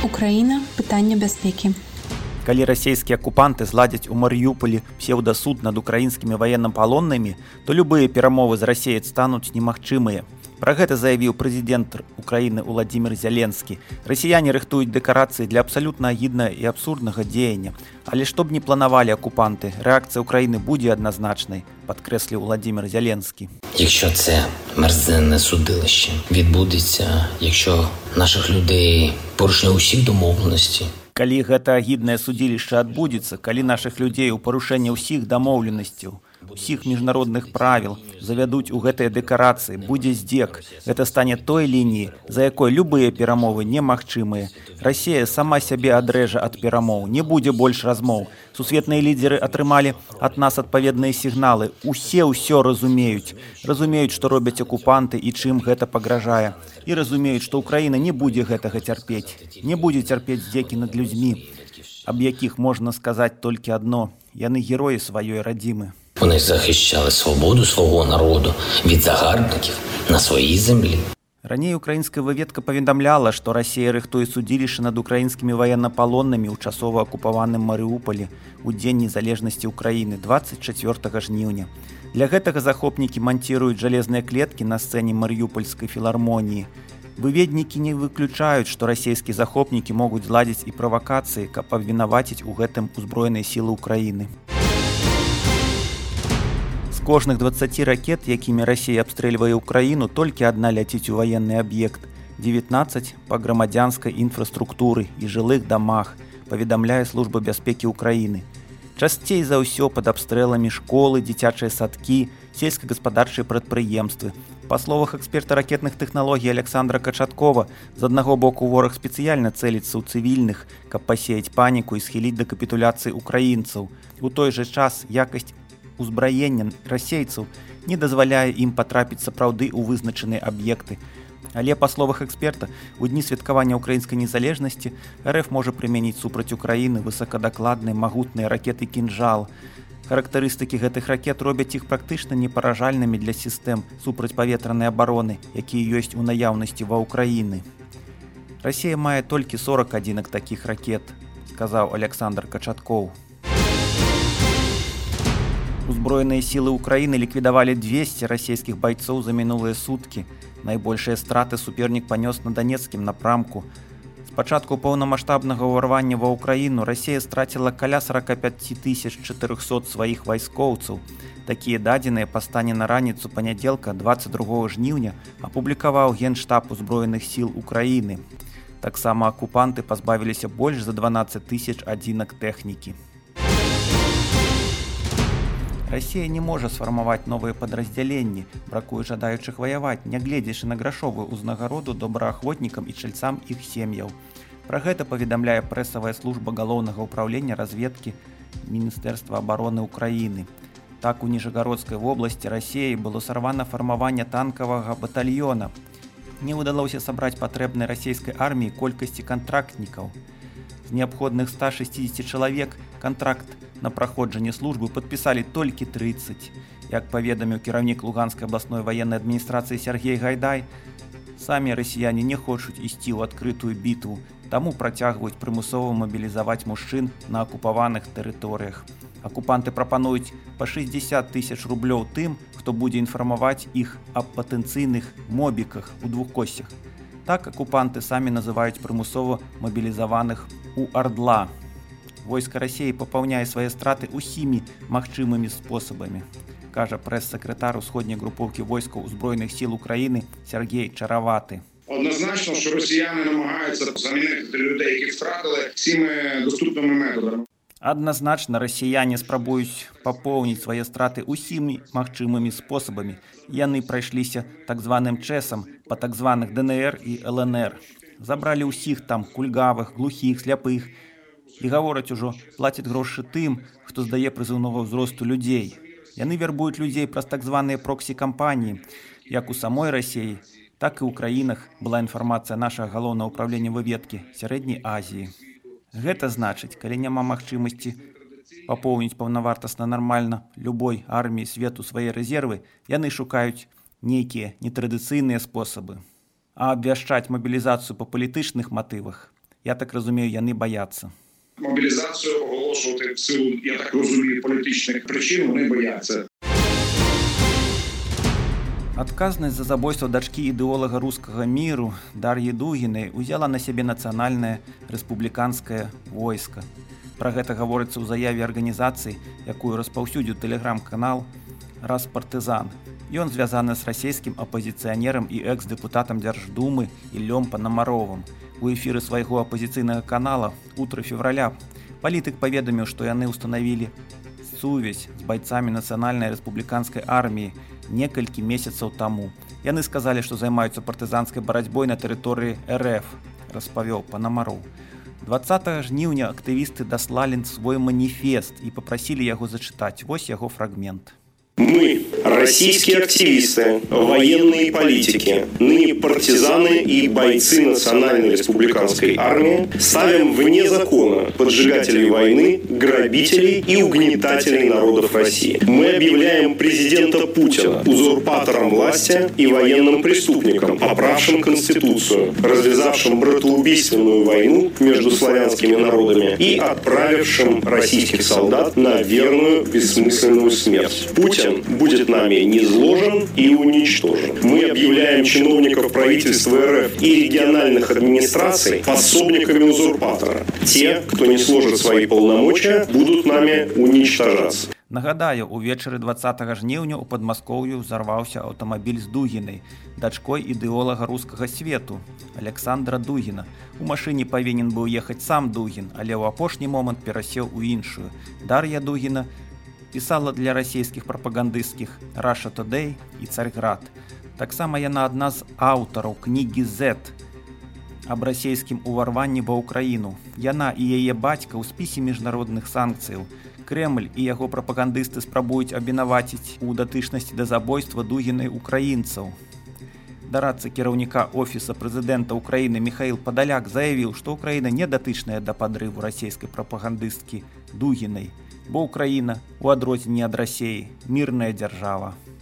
Украіна. Пытанне бяспекі. Калі расійскія акупанты зладзяць у Марыюполі псеўдасуд над украінскімі ваеннапалоннымі, то любыя перамовы з Расеяй стануць немагчымыя. Пра гэта заявіў прэзідэнт Украіны Уладзімір Зяленскі. Расіяне рыхтуюць дэкарацыі для абсалютна агіднага і абсурднага дзеяння. Але што б ні планавалі акупанты, рэакцыя Украіны будзе адназначнай, падкрэсліў Уладзімір Зяленскі. Якщо це мерзенне судилище відбудеться, якщо наших людей порушення усіх домовленостей, калі гэта агіднае судзілішча адбудзецца, калі нашых людзей у парушэнне ўсіх дамоўленасцяў, усіх міжнародных правіл завядуць у гэтыя дэкарацыі, будзе здзек. Гэта стане той лініі, за якой любыя перамовы немагчымыя. Расія сама сябе адрэжа ад перамоў, не будзе больш размоў. Сусветныя лідеры атрымалі ад нас адпаведныя сігналы. Усе ўсё разумеюць. Разумеюць, што робяць акупанты і чым гэта пагражае. І разумеюць, што Украіна не будзе гэтага цярпець. Не будзе цярпець здзекі над людзьмі, аб якіх можна сказаць толькі адно. Яны героі сваёй радзімы. Вони захищали свободу свого народу від загарбників на своїй землі. Раней украінская выведка паведамляла, што Расія рыхтуе судзілішча над украінскімі ваеннапалоннымі ў часова акупаваным Марыуполі ў дзень незалежнасці Украіны 24 жніўня. Для гэтага захопнікі манціруюць жалезныя клеткі на сцэне Марыупольскай філармоніі. Выведнікі не выключаюць, што расійскія захопнікі могуць зладзіць і правакацыі, каб абвінаваціць у гэтым узброеныя сілы Украіны. З кожных 20 ракет, якімі Расія абстрэльвае Украіну, толькі адна ляціць у ваенны аб'ект, 19 па грамадзянскай інфраструктуры і жылых дамах, паведамляе Служба бяспекі Украіны. Часцей за ўсё пад абстрэламі школы, дзіцячыя садкі, сельскагаспадарчыя прадпрыемствы. Па словах эксперта ракетных тэхналогій Александра Качаткова, з аднаго боку вораг спецыяльна цэліцца ў цывільных, каб пасеяць паніку і схіліць да капітуляцыі украінцаў. У той жа час якасць узбраення расейцаў не дазваляе ім патрапіць сапраўды ў вызначаныя аб'екты. Але, па словах эксперта, у дні святкавання украінскай незалежнасці РФ можа прымяніць супраць Украіны высокадакладныя магутныя ракеты «Кінжал». Характарыстыкі гэтых ракет робяць іх практычна непаражальнымі для сістэм супрацьпаветранай абароны, якія ёсць у наяўнасці ва Ўкраіны. Расія мае толькі 40 адзінак такіх ракет, сказаў Александр Качаткоў. Узброеныя сілы Украіны ліквідавалі 200 расійскіх байцоў за минулыя суткі. Найбольшыя страты супернік панёс на Данецкім напрамку. З пачатку паўнамаштабнага ўварвання ва Ўкраіну Расія страціла каля 45 400 сваіх вайскоўцаў. Такія дадзеныя па стане на раніцу панядзелка 22 жніўня апублікаваў Генштаб узброеных сіл Украіны. Таксама акупанты пазбавіліся больш за 12 000 адзінак тэхнікі. Расія не можа сфармаваць новыя падраздзяленні, бракуе жадаючых ваяваць, нягледзячы на грашовую ўзнагароду добраахвотнікам і чальцам іх сем'яў. Пра гэта паведамляе прэсавая служба галоўнага ўпраўлення разведкі Міністэрства абароны Украіны. Так, у Ніжагародскай вобласці Расіі было сарвана фармаванне танкавага батальёна. Не ўдалося сабраць патрэбнай расійскай арміі колькасці кантрактнікаў. З неабходных 160 чалавек кантракт на праходжанне службы падпісалі толькі 30. Як паведаміў кіраўнік Луганскай абласной ваеннай адміністрацыі Сергей Гайдай, самі расіяне не хочуць ісці ў адкрытую бітву, таму працягваюць прымусова мабілізаваць мужчын на акупаваных тэрыторыях. Акупанты прапануюць па 60 000 рублёў тым, хто будзе інфармаваць іх аб патэнцыйных мобіках у двухкосцях. Так акупанты самі называюць прымусова мабілізаваных у АРДЛА. Войска Расіі папаўняе свае страты усімі магчымымі спосабамі, кажа прэс-сакратар усходняй групоўкі войскаў узброеных сіл Украіны Сергей Чараваты. Однозначно, що росіяни намагаються замінити людей, яких втратили, всіми доступними методами. Адназначна расіяне спрабуюць папоўніць свае страты усімі магчымымі спосабамі. Яны прайшліся так званым чэсам па так званых ДНР і ЛНР. Забралі ўсіх там кульгавых, глухіх, сляпых. І гавораць ужо, плацяць грошы тым, хто здае прызыўнога ўзросту людзей. Яны вярбуюць людзей праз так званыя проксі-кампаніі. Як у самой Расіі, так і ў краінах была інфармацыя нашага галоўнага ўпраўлення выведкі Сярэдняй Азіі. Гэта значыць, калі няма магчымасці папоўніць паўнавартасна нармальна любой арміі свету свае рэзервы, яны шукаюць нейкія нетрадыцыйныя спосабы. А абвяшчаць мабілізацыю па палітычных матывах Я так разумею, яны баяцца. Мобілізацію оголошувати в силу, я так розумію, політичних причин вони бояться. Адказнасць за забойство дачкі ідэолага рускага міру Дар'і Дугінай узяла на сябе нацыянальнае рэспубліканскае войска. Пра гэта гаворыцца ў заяве арганізацыі, якую распаўсюдзіў тэлеграм-канал «Распартызан». Ён звязаны з расійскім апазіцыянерам і экс-дэпутатам Дзярждумы Іллём Панамаровым. У эфіры свайго апазіцыйнага канала «Утро февраля» палітык паведаміў, што яны ўстанавілі сувязь з байцамі нацыянальнай рэспубліканскай арміі некалькі месяцаў таму. Яны сказалі, што займаюцца партызанскай барацьбой на тэрыторыі РФ, распавёў Панамаров. 20 жніўня актывісты даслалі свой маніфест і папрасілі яго зачытаць. Вось яго фрагмент. Мы, российские активисты, военные политики, ныне партизаны и бойцы Национальной республиканской армии, ставим вне закона поджигателей войны, грабителей и угнетателей народов России. Мы объявляем президента Путина узурпатором власти и военным преступником, поправшим Конституцию, развязавшим братоубийственную войну между славянскими народами и отправившим российских солдат на верную бессмысленную смерть. Путин будет нами низложен и уничтожен. Мы объявляем чиновников правительства РФ и региональных администраций пособниками узурпатора. Те, кто не сложит свои полномочия, будут нами уничтожаться. Нагадаю, увечары 20 жніўня ў Падмаскоўю ўзарваўся аўтамабіль з Дугінай, дачкой ідэолага рускага свету Александра Дугіна. У машыне павінен быў ехаць сам Дугін, але ў апошні момант перасеў у іншую. Дар'я Дугіна пісала для расійскіх прапагандысцкіх Russia Today і Царьград. Таксама яна адна з аўтараў кнігі Z аб расійскім уварванні ва ўкраіну. Яна і яе бацька ў спісе міжнародных санкцыяў. Крэмль і яго прапагандысты спрабуюць абвінаваціць у датычнасці да забойства Дугінай украінцаў. Дарадца кіраўніка Офіса прэзідэнта Украіны Міхаіл Падаляк заявіў, што Украіна не датычная да падрыву расійскай прапагандысткі Дугінай, бо Украіна, у адрозненне ад Расіі, мірная дзяржава.